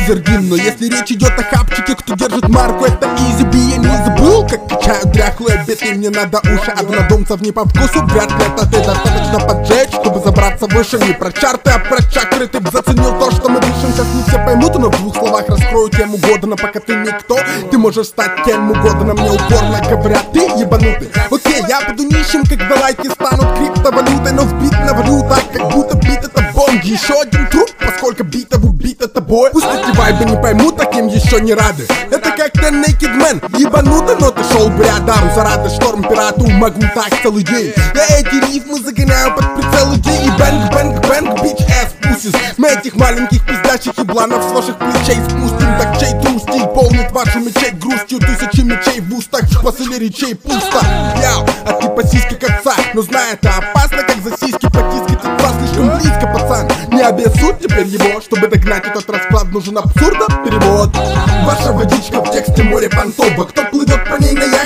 Лазергин. Но если речь идет о хапчике, кто держит марку, это Easy B. Я не забыл, как качают дряхлые биты. Мне надо уши однодумцев не по вкусу. Вряд ли это ты достаточно поджечь, чтобы забраться выше. Не про чарты, а про чакры. Ты б заценил то, что мы дышим. Сейчас не все поймут, но в двух словах раскрою тему года. Но пока ты никто, ты можешь стать кем угодно. Мне упорно говорят, ты ебанутый. Окей, я буду нищим, когда лайки станут криптовалютой. Но в бит навалю так, как будто бит это бомб. Еще один труп, поскольку битов убито тобой. Пусть эти вайбы не поймут, таким еще не рады. Это как ты Naked Man, ебанутый, но ты шел бы рядом. Зарады шторм пирату, могу так целый день. Я эти рифмы загоняю под прицел идей. И бэнг, бэнг, бэнг, бич ass pussies. Мы этих маленьких пиздячих ебланов с ваших плечей спустим. Так чей true стиль полнит вашу мечеть грустью. Тысячи мечей в устах, после речей пусто. Яу, а ты по сиське как царь. Но знай, это опасно, как за сиськи потискать отца. Слишком близко, пацан. Не обессудь теперь его. Чтобы догнать этот расклад, нужен абсурда перевод. Ваша водичка в тексте море понтоба. Кто плывет по ней на